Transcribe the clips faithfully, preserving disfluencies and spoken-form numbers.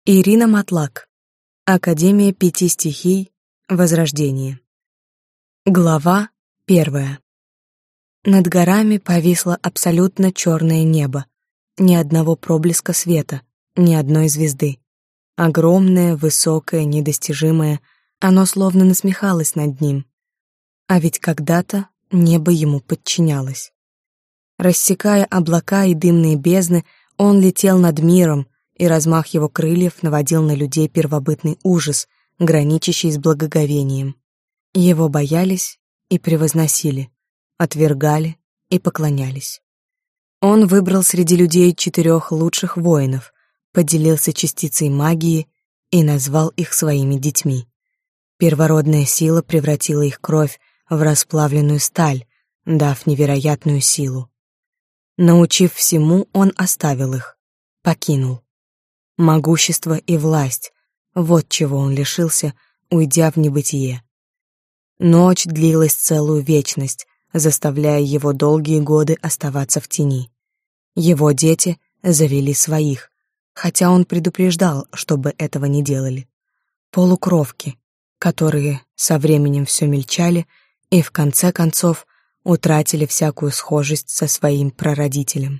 Ирина Матлак. Академия пяти стихий. Возрождение. Глава первая. Над горами повисло абсолютно черное небо. Ни одного проблеска света, ни одной звезды. Огромное, высокое, недостижимое, оно словно насмехалось над ним. А ведь когда-то небо ему подчинялось. Рассекая облака и дымные бездны, он летел над миром, и размах его крыльев наводил на людей первобытный ужас, граничащий с благоговением. Его боялись и превозносили, отвергали и поклонялись. Он выбрал среди людей четырех лучших воинов, поделился частицей магии и назвал их своими детьми. Первородная сила превратила их кровь в расплавленную сталь, дав невероятную силу. Научив всему, он оставил их, покинул. Могущество и власть — вот чего он лишился, уйдя в небытие. Ночь длилась целую вечность, заставляя его долгие годы оставаться в тени. Его дети завели своих, хотя он предупреждал, чтобы этого не делали. Полукровки, которые со временем все мельчали и в конце концов утратили всякую схожесть со своим прародителем.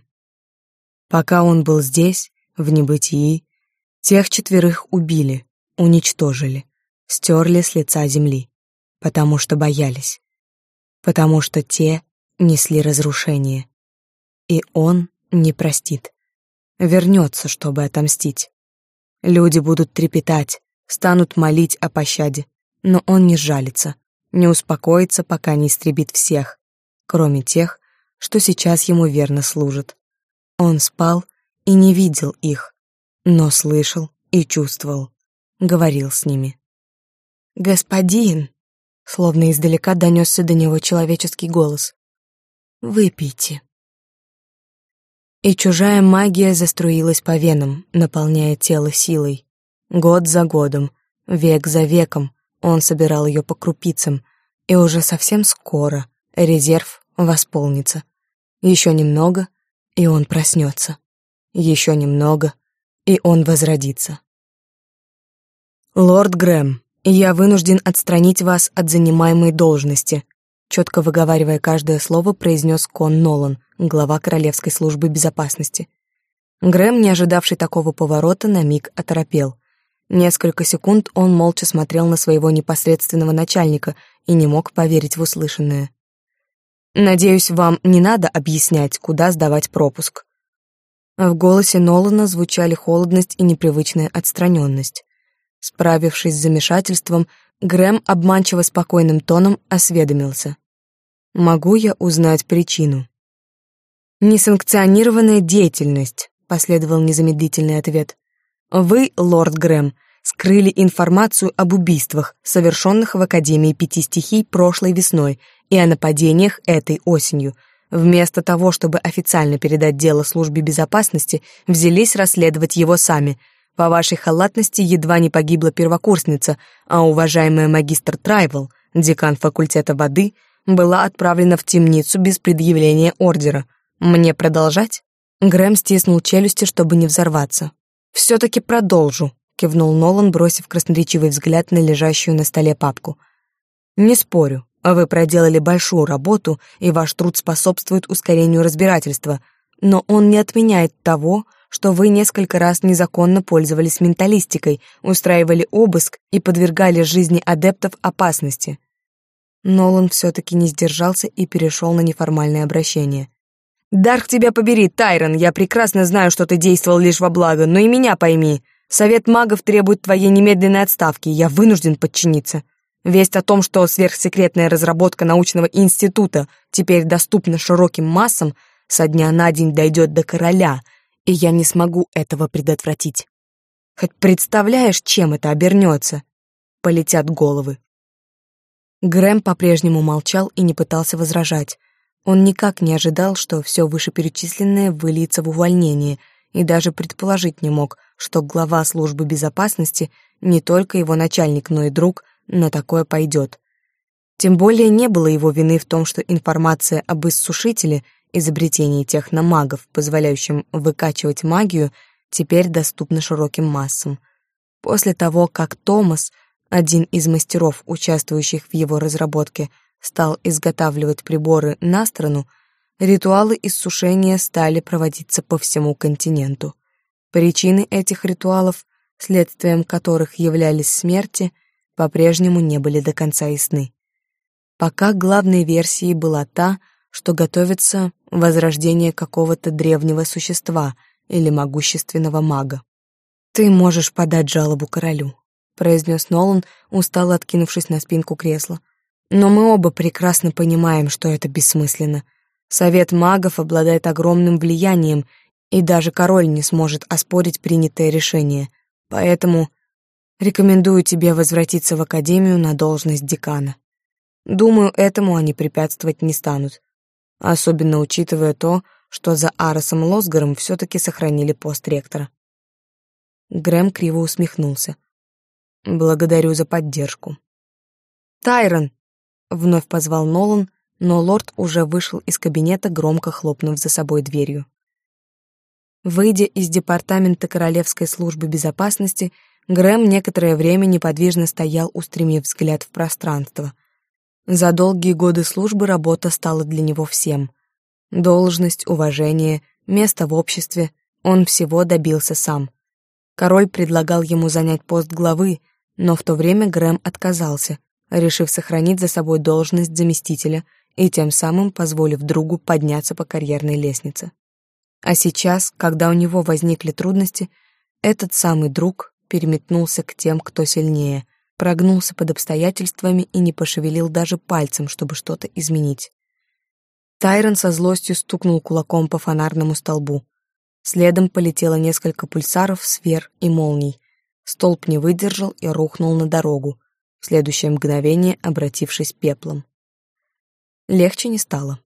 Пока он был здесь, в небытии, тех четверых убили, уничтожили, стерли с лица земли, потому что боялись, потому что те несли разрушение. И он не простит, вернется, чтобы отомстить. Люди будут трепетать, станут молить о пощаде, но он не сжалится, не успокоится, пока не истребит всех, кроме тех, что сейчас ему верно служат. Он спал и не видел их, но слышал и чувствовал, говорил с ними. «Господин!» — словно издалека донесся до него человеческий голос. «Выпейте». И чужая магия заструилась по венам, наполняя тело силой. Год за годом, век за веком он собирал ее по крупицам, и уже совсем скоро резерв восполнится. Еще немного, и он проснется. Еще немного, и он возродится. «Лорд Грэм, я вынужден отстранить вас от занимаемой должности», четко выговаривая каждое слово, произнес Кон Нолан, глава Королевской службы безопасности. Грэм, не ожидавший такого поворота, на миг оторопел. Несколько секунд он молча смотрел на своего непосредственного начальника и не мог поверить в услышанное. «Надеюсь, вам не надо объяснять, куда сдавать пропуск». В голосе Нолана звучали холодность и непривычная отстраненность. Справившись с замешательством, Грэм обманчиво спокойным тоном осведомился. «Могу я узнать причину?» «Несанкционированная деятельность», — последовал незамедлительный ответ. «Вы, лорд Грэм, скрыли информацию об убийствах, совершенных в Академии пяти стихий прошлой весной, и о нападениях этой осенью. Вместо того, чтобы официально передать дело службе безопасности, взялись расследовать его сами. По вашей халатности едва не погибла первокурсница, а уважаемая магистр Трайвелл, декан факультета воды, была отправлена в темницу без предъявления ордера. Мне продолжать?» Грэм стиснул челюсти, чтобы не взорваться. «Все-таки продолжу», — кивнул Нолан, бросив красноречивый взгляд на лежащую на столе папку. «Не спорю. Вы проделали большую работу, и ваш труд способствует ускорению разбирательства, но он не отменяет того, что вы несколько раз незаконно пользовались менталистикой, устраивали обыск и подвергали жизни адептов опасности». Нолан все-таки не сдержался и перешел на неформальное обращение. «Дарх тебя побери, Тайрон, я прекрасно знаю, что ты действовал лишь во благо, но и меня пойми. Совет магов требует твоей немедленной отставки, я вынужден подчиниться. Весть о том, что сверхсекретная разработка научного института теперь доступна широким массам, со дня на день дойдет до короля, и я не смогу этого предотвратить. Хоть представляешь, чем это обернется? Полетят головы». Грэм по-прежнему молчал и не пытался возражать. Он никак не ожидал, что все вышеперечисленное выльется в увольнение, и даже предположить не мог, что глава службы безопасности не только его начальник, но и друг, на такое пойдет. Тем более не было его вины в том, что информация об иссушителе, изобретении техномагов, позволяющем выкачивать магию, теперь доступна широким массам. После того, как Томас, один из мастеров, участвующих в его разработке, стал изготавливать приборы на страну, ритуалы иссушения стали проводиться по всему континенту. Причины этих ритуалов, следствием которых являлись смерти, по-прежнему не были до конца ясны. Пока главной версией была та, что готовится возрождение какого-то древнего существа или могущественного мага. «Ты можешь подать жалобу королю», — произнес Нолан, устало откинувшись на спинку кресла. «Но мы оба прекрасно понимаем, что это бессмысленно. Совет магов обладает огромным влиянием, и даже король не сможет оспорить принятое решение. Поэтому рекомендую тебе возвратиться в академию на должность декана. Думаю, этому они препятствовать не станут, особенно учитывая то, что за Аросом Лосгаром все-таки сохранили пост ректора». Грэм криво усмехнулся. «Благодарю за поддержку». «Тайрон!» — вновь позвал Нолан, но лорд уже вышел из кабинета, громко хлопнув за собой дверью. Выйдя из департамента Королевской службы безопасности, Грэм некоторое время неподвижно стоял, устремив взгляд в пространство. За долгие годы службы работа стала для него всем. Должность, уважение, место в обществе — он всего добился сам. Король предлагал ему занять пост главы, но в то время Грэм отказался, решив сохранить за собой должность заместителя и тем самым позволив другу подняться по карьерной лестнице. А сейчас, когда у него возникли трудности, этот самый друг переметнулся к тем, кто сильнее, прогнулся под обстоятельствами и не пошевелил даже пальцем, чтобы что-то изменить. Тайрон со злостью стукнул кулаком по фонарному столбу. Следом полетело несколько пульсаров, сфер и молний. Столб не выдержал и рухнул на дорогу, в следующее мгновение обратившись пеплом. Легче не стало.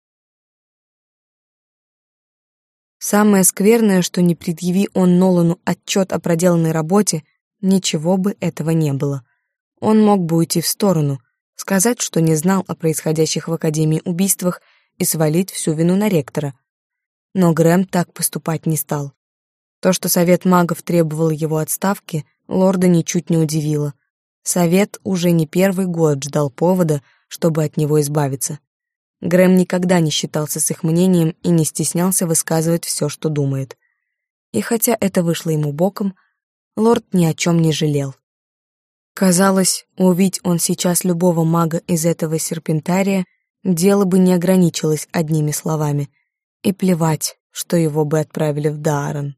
Самое скверное, что не предъяви он Нолану отчет о проделанной работе, ничего бы этого не было. Он мог бы уйти в сторону, сказать, что не знал о происходящих в Академии убийствах и свалить всю вину на ректора. Но Грэм так поступать не стал. То, что Совет магов требовал его отставки, лорда ничуть не удивило. Совет уже не первый год ждал повода, чтобы от него избавиться. Грэм никогда не считался с их мнением и не стеснялся высказывать все, что думает. И хотя это вышло ему боком, лорд ни о чем не жалел. Казалось, увидь он сейчас любого мага из этого серпентария, дело бы не ограничилось одними словами. И плевать, что его бы отправили в Дааран.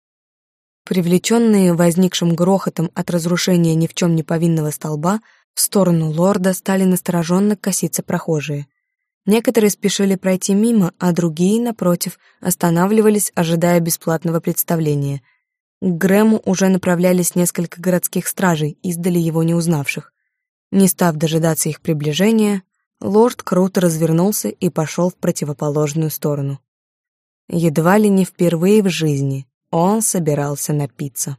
Привлеченные возникшим грохотом от разрушения ни в чем не повинного столба, в сторону лорда стали настороженно коситься прохожие. Некоторые спешили пройти мимо, а другие, напротив, останавливались, ожидая бесплатного представления. К Грэму уже направлялись несколько городских стражей, издали его не узнавших. Не став дожидаться их приближения, лорд круто развернулся и пошел в противоположную сторону. Едва ли не впервые в жизни он собирался напиться.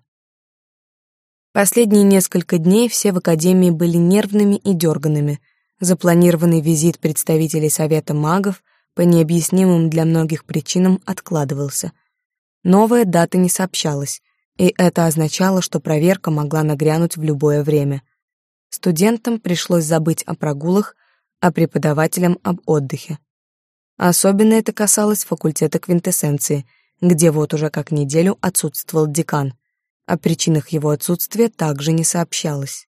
Последние несколько дней все в академии были нервными и дерганными. Запланированный визит представителей Совета магов по необъяснимым для многих причинам откладывался. Новая дата не сообщалась, и это означало, что проверка могла нагрянуть в любое время. Студентам пришлось забыть о прогулах, а преподавателям об отдыхе. Особенно это касалось факультета квинтэссенции, где вот уже как неделю отсутствовал декан. О причинах его отсутствия также не сообщалось.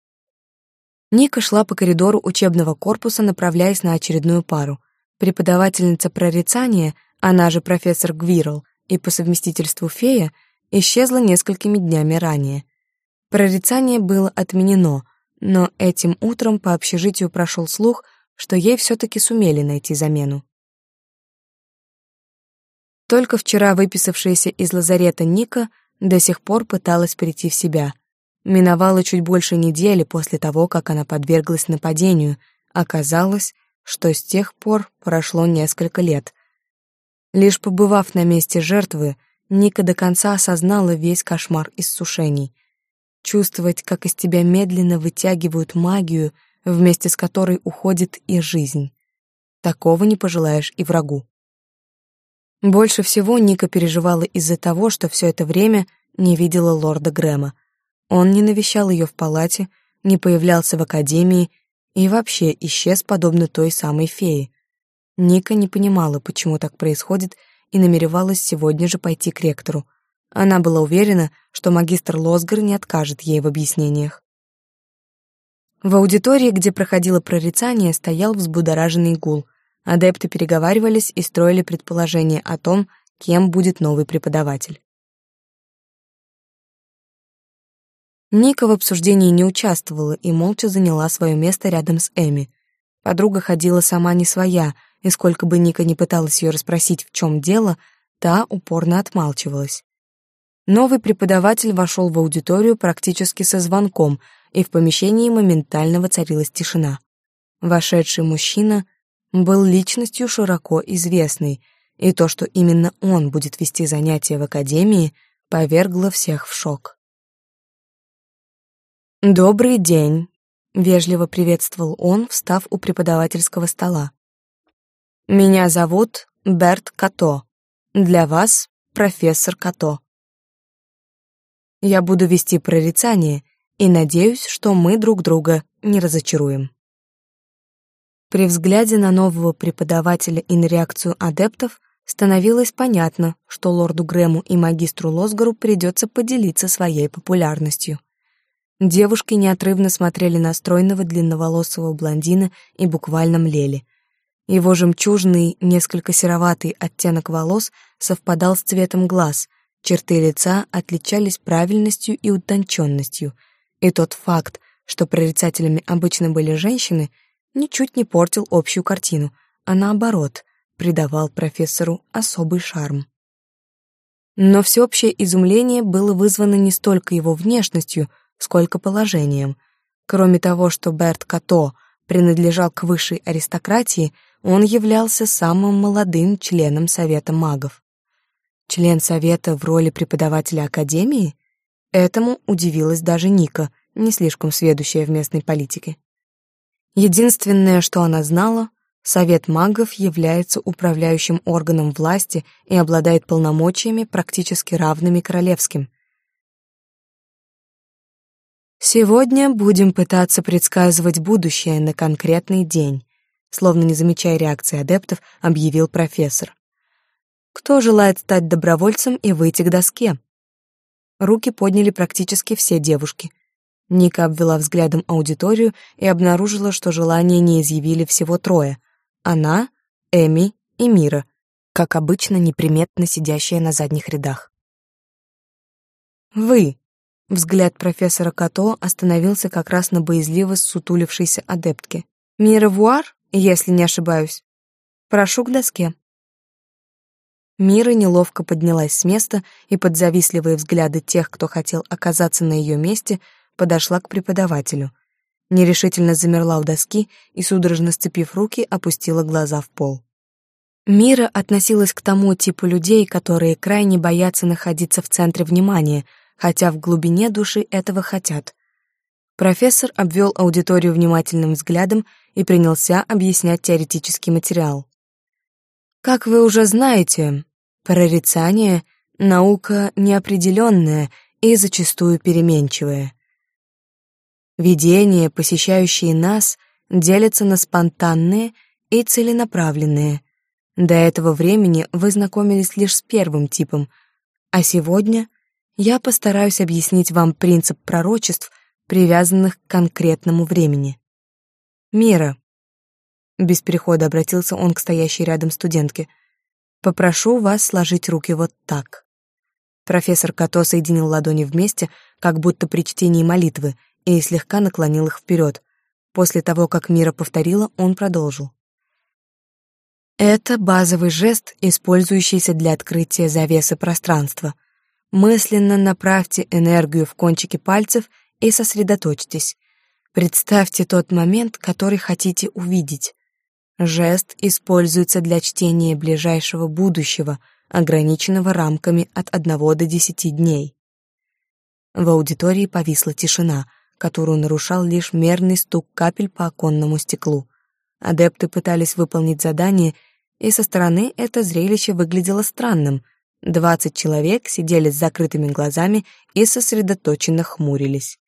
Ника шла по коридору учебного корпуса, направляясь на очередную пару. Преподавательница прорицания, она же профессор Гвирл и по совместительству фея, исчезла несколькими днями ранее. Прорицание было отменено, но этим утром по общежитию прошел слух, что ей все-таки сумели найти замену. Только вчера выписавшаяся из лазарета Ника до сих пор пыталась прийти в себя. Миновало чуть больше недели после того, как она подверглась нападению. Оказалось, что с тех пор прошло несколько лет. Лишь побывав на месте жертвы, Ника до конца осознала весь кошмар иссушений. Чувствовать, как из тебя медленно вытягивают магию, вместе с которой уходит и жизнь. Такого не пожелаешь и врагу. Больше всего Ника переживала из-за того, что все это время не видела лорда Грэма. Он не навещал ее в палате, не появлялся в академии и вообще исчез, подобно той самой фее. Ника не понимала, почему так происходит, и намеревалась сегодня же пойти к ректору. Она была уверена, что магистр Лосгар не откажет ей в объяснениях. В аудитории, где проходило прорицание, стоял взбудораженный гул. Адепты переговаривались и строили предположения о том, кем будет новый преподаватель. Ника в обсуждении не участвовала и молча заняла свое место рядом с Эми. Подруга ходила сама не своя, и сколько бы Ника ни пыталась ее расспросить, в чем дело, та упорно отмалчивалась. Новый преподаватель вошел в аудиторию практически со звонком, и в помещении моментально воцарилась тишина. Вошедший мужчина был личностью широко известной, и то, что именно он будет вести занятия в академии, повергло всех в шок. «Добрый день», — вежливо приветствовал он, встав у преподавательского стола. «Меня зовут Берт Като. Для вас профессор Като. Я буду вести прорицание и надеюсь, что мы друг друга не разочаруем». При взгляде на нового преподавателя и на реакцию адептов становилось понятно, что лорду Грэму и магистру Лосгару придется поделиться своей популярностью. Девушки неотрывно смотрели на стройного длинноволосого блондина и буквально млели. Его жемчужный, несколько сероватый оттенок волос совпадал с цветом глаз, черты лица отличались правильностью и утонченностью, и тот факт, что прорицателями обычно были женщины, ничуть не портил общую картину, а наоборот, придавал профессору особый шарм. Но всеобщее изумление было вызвано не столько его внешностью, сколько положением. Кроме того, что Берт Като принадлежал к высшей аристократии, он являлся самым молодым членом Совета магов. Член Совета в роли преподавателя Академии? Этому удивилась даже Ника, не слишком сведущая в местной политике. Единственное, что она знала, Совет магов является управляющим органом власти и обладает полномочиями, практически равными королевским. «Сегодня будем пытаться предсказывать будущее на конкретный день», словно не замечая реакции адептов, объявил профессор. «Кто желает стать добровольцем и выйти к доске?» Руки подняли практически все девушки. Ника обвела взглядом аудиторию и обнаружила, что желание не изъявили всего трое. Она, Эми и Мира, как обычно неприметно сидящая на задних рядах. «Вы!» Взгляд профессора Като остановился как раз на боязливо ссутулившейся адептке. «Мира Вуар, если не ошибаюсь. Прошу к доске». Мира неловко поднялась с места и под завистливые взгляды тех, кто хотел оказаться на ее месте, подошла к преподавателю. Нерешительно замерла у доски и, судорожно сцепив руки, опустила глаза в пол. Мира относилась к тому типу людей, которые крайне боятся находиться в центре внимания, хотя в глубине души этого хотят. Профессор обвел аудиторию внимательным взглядом и принялся объяснять теоретический материал. Как вы уже знаете, прорицание — наука неопределенная и зачастую переменчивая. Видения, посещающие нас, делятся на спонтанные и целенаправленные. До этого времени вы знакомились лишь с первым типом, а сегодня я постараюсь объяснить вам принцип пророчеств, привязанных к конкретному времени. Мира. Без перехода обратился он к стоящей рядом студентке. Попрошу вас сложить руки вот так. Профессор Като соединил ладони вместе, как будто при чтении молитвы, и слегка наклонил их вперед. После того, как Мира повторила, он продолжил. Это базовый жест, использующийся для открытия завесы пространства. Мысленно направьте энергию в кончики пальцев и сосредоточьтесь. Представьте тот момент, который хотите увидеть. Жест используется для чтения ближайшего будущего, ограниченного рамками от одного до десяти дней. В аудитории повисла тишина, которую нарушал лишь мерный стук капель по оконному стеклу. Адепты пытались выполнить задание, и со стороны это зрелище выглядело странным, Двадцать человек сидели с закрытыми глазами и сосредоточенно хмурились.